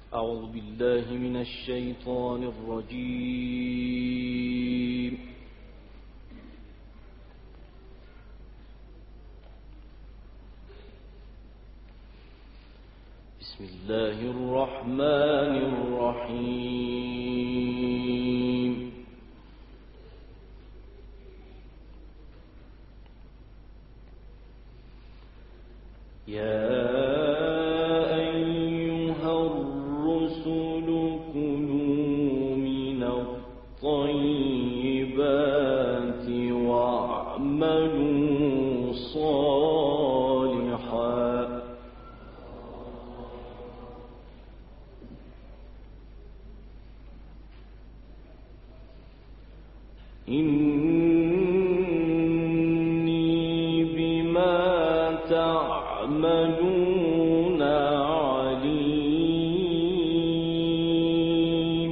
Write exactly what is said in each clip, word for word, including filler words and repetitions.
أعوذ بالله من الشيطان الرجيم. بسم الله الرحمن الرحيم. يا أيها الرسل كلوا من الطيبات واعملوا صالحا إني بما تعملون عليم.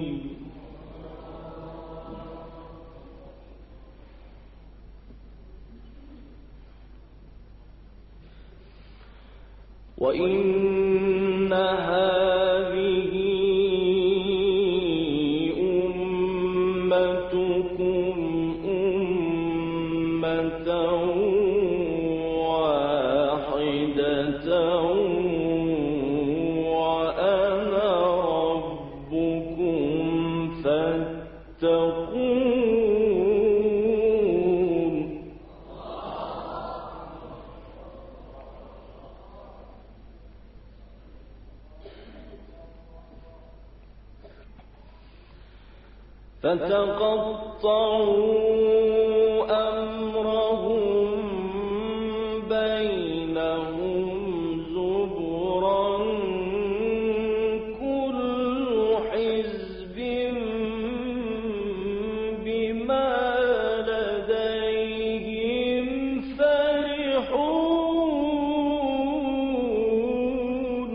وإن هذه أمتكم أمة واحدة وأنا ربكم فاتقون. فتقطعوا أمرهم بينهم زبرا كل حزب بما لديهم فرحون.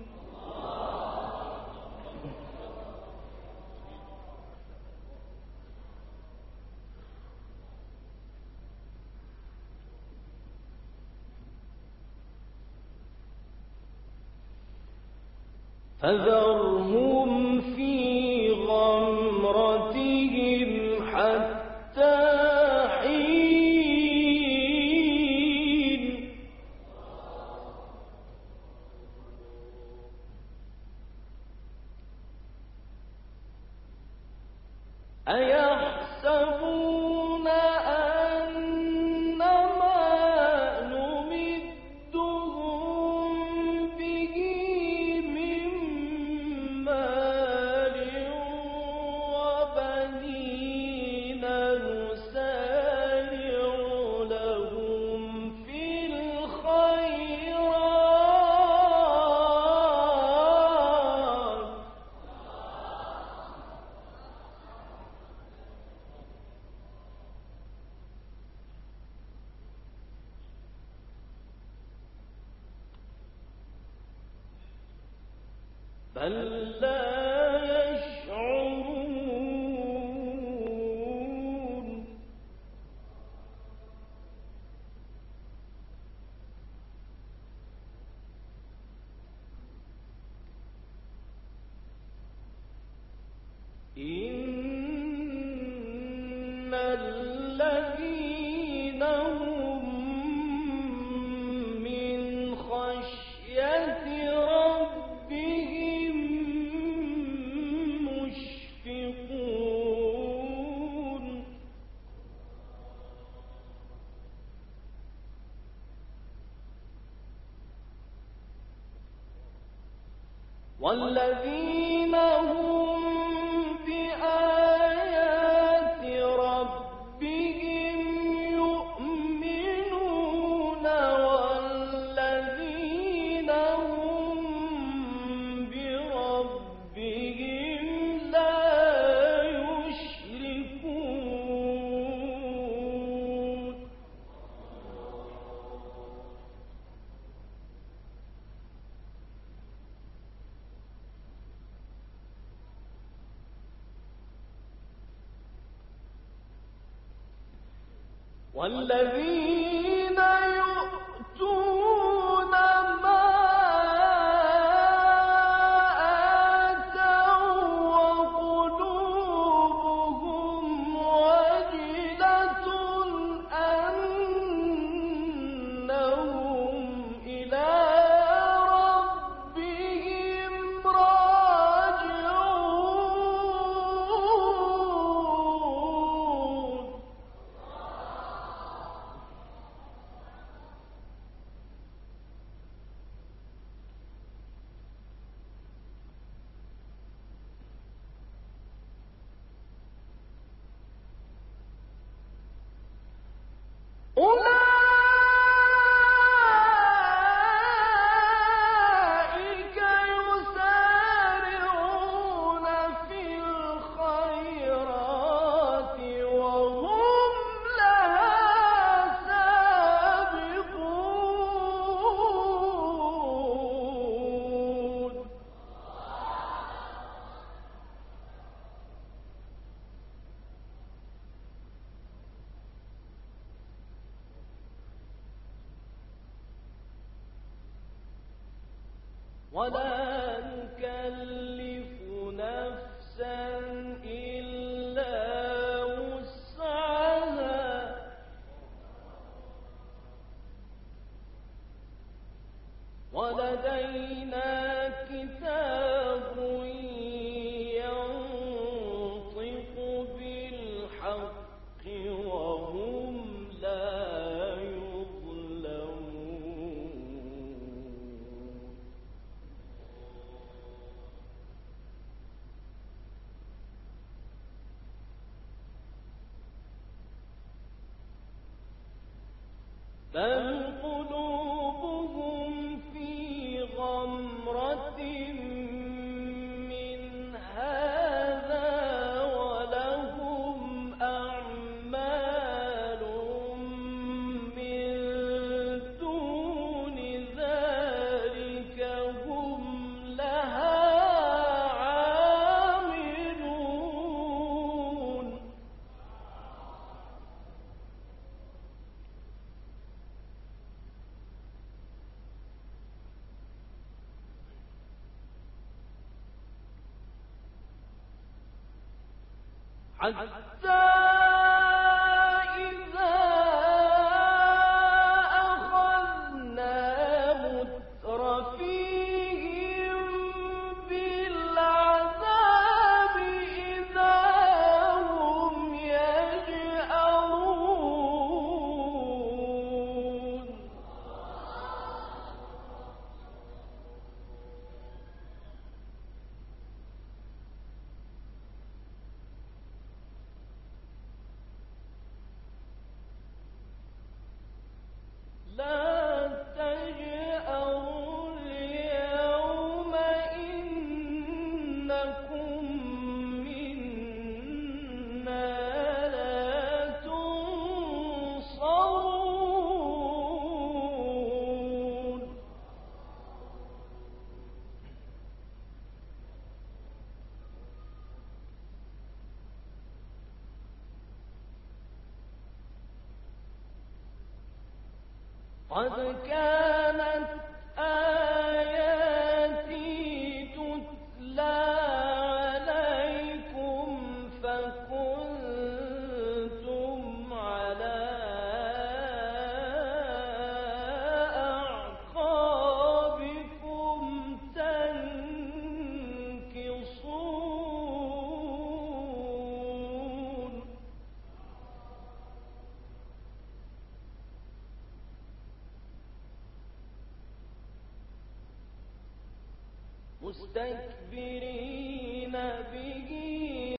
فذرهم في غمرتهم حتى حين. أيحسبون أنما نمدهم به من مال وبنين نسارع لهم في الخيرات بل لا يشعرون. إن الذين هم من خشية ربهم مشفقون. والذين هم بآيات ربهم يؤمنون والذين هم بربهم لا يشركون. والذين يؤتون ما أولئك يسارعون في الخيرات وهم لها سابقون ولا نكلف نفسا إلا وسعها ولدينا كتاب ينطق بالحق وهم لا يظلمون بل قلوبهم في غمرة من هذا ولهم أعمال من دون ذلك هم لها عاملون حتى إذا أخذنا مترفيهم بالعذاب إذا هم يجأرون لا تجأروا اليوم إنكم منا لا تنصرون قد كانت آياتي تتلى عليكم فكنتم على أعقابكم تنكصون مستكبرين به